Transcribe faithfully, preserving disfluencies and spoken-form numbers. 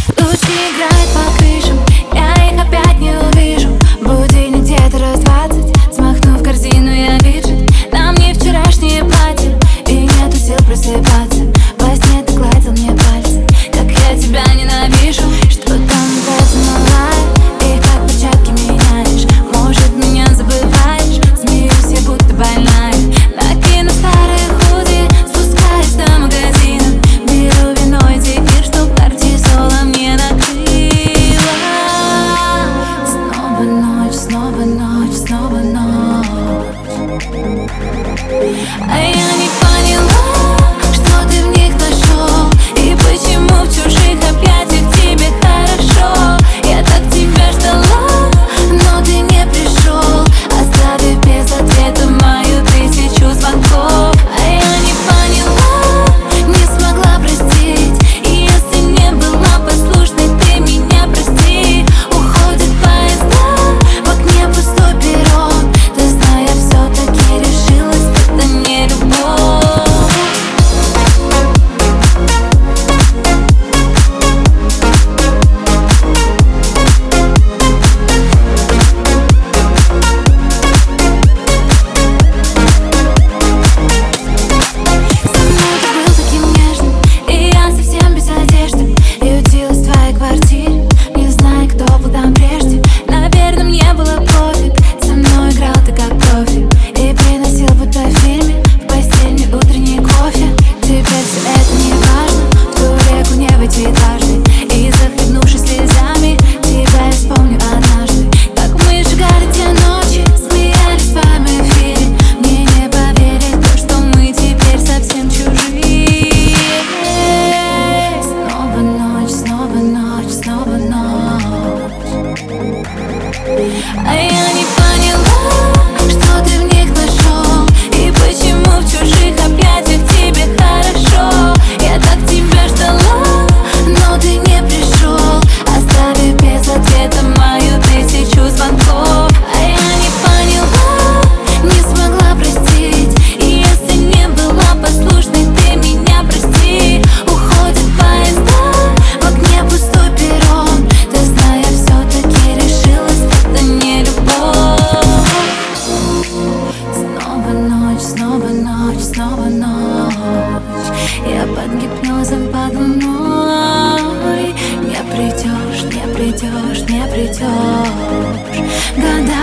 Тучи играют по крышам, я их опять не увижу. Будильник где-то раз двадцать, смахнув корзину, я виджет. На мне вчерашнее платье, и нету сил просыпаться. Во сне ты гладил мне пальцы, как я тебя ненавижу. Что там опять замывает, и как початки меняешь. Может, меня забываешь, смеюсь я будто больная. Накину старые худи, спускаюсь до магазина. Беру вино и зефир, чтоб кортизола мне накрыла. Снова ночь, снова ночь, снова ночь. А я не поняла, что ты в них нашел, и почему в чужих объятиях тебе хорошо. Я так тебя ждала, но ты не пришел, оставив без ответа мою тысячу звонков. А я не поняла, не смогла простить, и если не была послушной, ты меня прости. Уходят поезда, в окне пустой перрон. Ты знай, я все-таки решилась, это не любовь. А я не поняла, что ты в них нашел, и почему в чужих объятиях тебе хорошо. Я так тебя ждала, но ты не пришел, оставив без ответа мою тысячу звонков. А я не поняла, не смогла простить, и если не была послушной, ты меня прости. Уходят поезда, в окне пустой перрон. Ты знай, я все-таки решилась, это не любовь. Снова ночь, снова ночь, снова ночь. Я под гипнозом под луной. Не придешь, не придешь, не придешь. Года